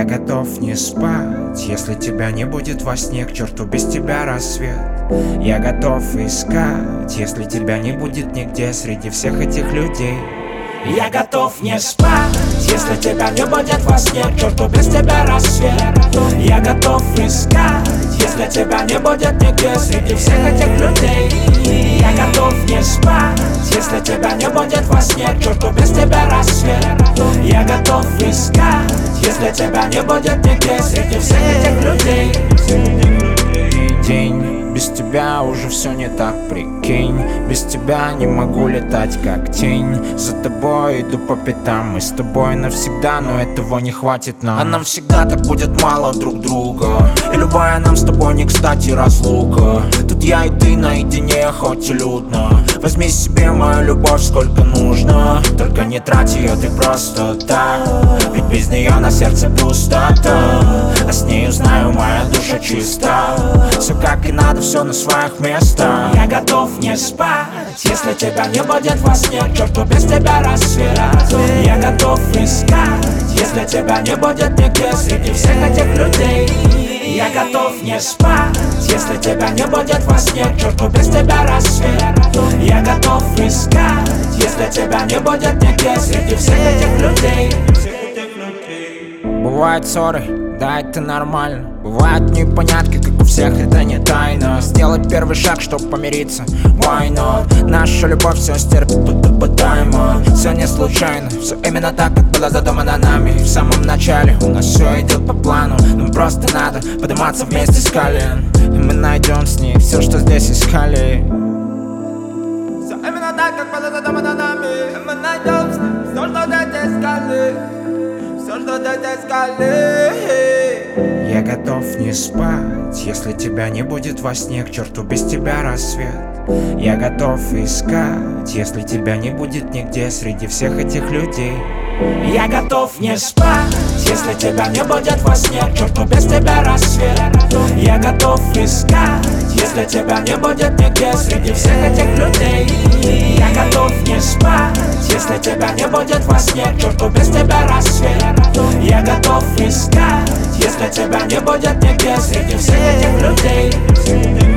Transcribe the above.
Я готов не спать, если тебя не будет во сне, к черту без тебя рассвет. Я готов искать, если тебя не будет нигде среди всех этих людей. Я готов не спать, если тебя не будет во сне, к черту без тебя рассвет. Я готов искать, если тебя не будет нигде среди всех этих людей. Я готов не спать, если тебя не будет во сне, к черту без тебя рассвет. Я готов искать, если тебя не будет нигде среди всех этих людей. День, без тебя уже все не так, прикинь. Без тебя не могу летать как тень. За тобой иду по пятам, мы с тобой навсегда, но этого не хватит нам. А нам всегда так будет мало друг друга, и любая нам с тобой не кстати разлука. Тут я и ты наедине, хоть и людно. Возьми себе мою любовь сколько нужно, только не трать ее ты просто так, ведь без нее на сердце пустота. А с нею знаю, моя душа чиста. Все как и надо, все на своих местах. Я готов не спать, если тебя не будет во сне, к черту без тебя рассвет. Я готов искать, если тебя не будет нигде среди всех этих людей. Я готов не спать, если тебя не будет во сне, к черту без тебя рассвет. Я готов искать, если тебя не будет нигде среди всех этих людей. Бывают ссоры, да, это нормально. Бывают непонятки, как у всех, это не тайна. Сделать первый шаг, чтоб помириться, why not? Наша любовь все стерпит, тайма. Все не случайно, все именно так, как было задумано нами. В самом начале у нас все идет по плану. Нам просто надо подниматься вместе с колен, и мы найдем с ней все, что здесь искали. Все именно так, как было задумано нами. И мы найдем с ней все, что здесь искали. Все, что здесь искали. Я готов не спать, если тебя не будет во сне, к черту без тебя рассвет. Я готов искать, если тебя не будет нигде среди всех этих людей. Я готов не спать, если тебя не будет во сне, к черту без тебя рассвет. Я готов искать, если тебя не будет нигде среди всех этих людей. Я готов не спать, если тебя не будет во сне, к черту без тебя рассвет. Я готов искать, если тебя не будет нигде среди всех этих людей.